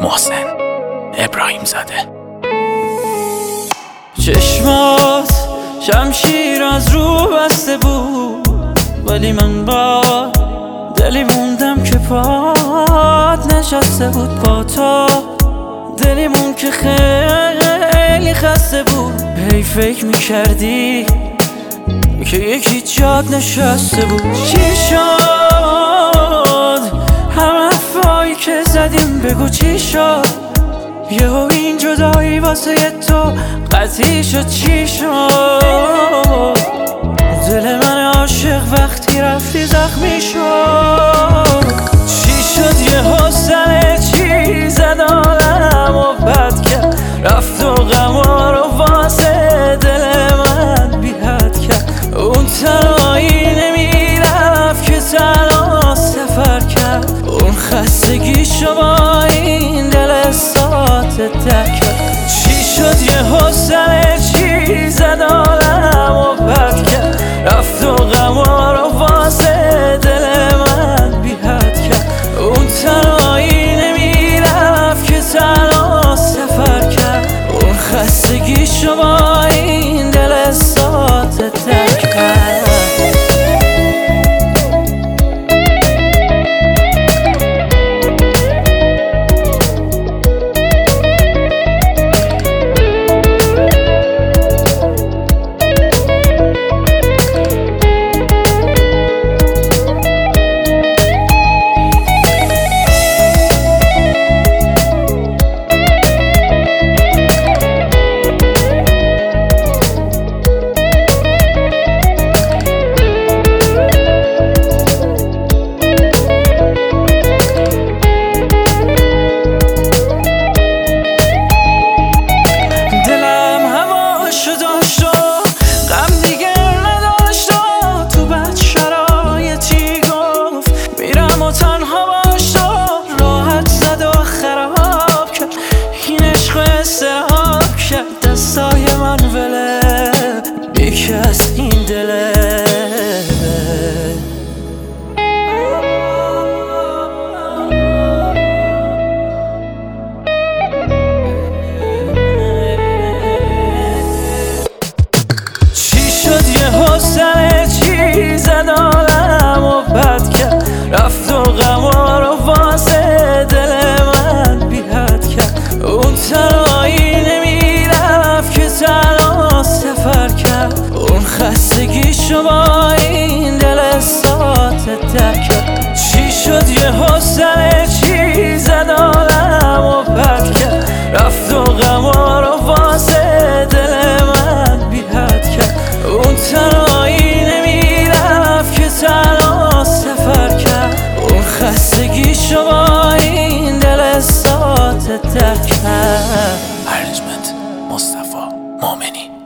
محسن ابراهیم زاده. چشمات شمشیر از رو بسته بود، ولی من با دلی موندم که پات نشسته بود. با تو دلیمون که خیلی خسته بود. هی فکر میکردی که یکی جاد نشسته بود. چی شد همه حرفایی که زدیم؟ بگو چی شد؟ یهو این جدایی واسه تو قطعی شد. چی شد؟ دل من عاشق وقتی رفتی زخمی شد. چی شد یهو سر چی زد عالم و بد کرد، رفت و غما رو واسه دل من بی حد کرد. اون تنهایی نمیرفت که تنها سفر کرد، اون خستگیشو با این دل ساته درک کرد. چی شد یهو سر چی زد عالم و بد کرد، رفت و غما رو واسه دل من بی حد کرد. اون تنهایی نمیرفت که تنها سفر کرد، اون خستگیشو با این دل ساته درک کرد. تنها باش تو راحت زد و خراب کرد، این عشق استراب کرد. دستای من وله بیکی از این دله. چی شد یهو سر چی زد عالم و بد کرد، رفت و غما رو واسه دل من بی حد کرد. اون تنهایی نمیرفت که تنها سفر کرد، اون خستگیشو با این دل ساته درک کرد. چی شد یهو سر چی زد عالم و بد کرد، رفت و غما رو واسه دل من بی حد کرد. اون تنهایی نمیرفت که تنها سفر کرد، اون خستگیشو با این دل ساته درک کرد. ارنجمنت مصطفی مومنی.